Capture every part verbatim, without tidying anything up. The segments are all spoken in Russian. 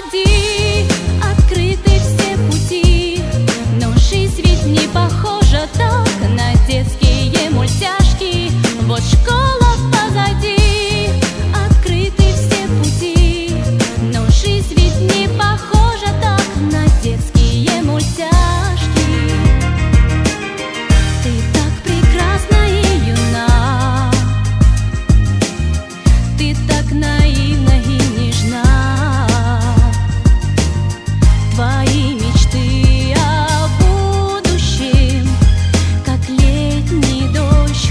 позади, открыты все пути. Но жизнь ведь не похожа так на детские мультяшки. Вот школа позади, открыты все пути. Но жизнь ведь не похожа так на детские мультяшки. Ты так прекрасна и юна, ты так наивна и нежна. Твои мечты о будущем, как летний дождь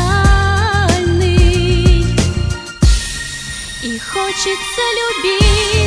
хрустальный. И хочется любить